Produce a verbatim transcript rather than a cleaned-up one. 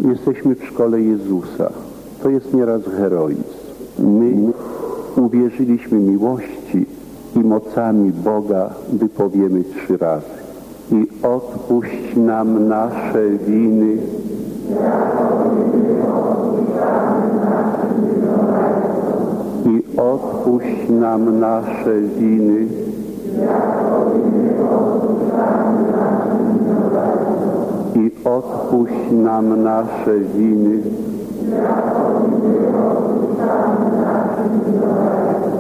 Jesteśmy w szkole Jezusa. To jest nieraz heroizm. My uwierzyliśmy miłości i mocami Boga wypowiemy trzy razy. I odpuść nam nasze winy, i odpuść nam nasze winy, i odpuść nam nasze winy,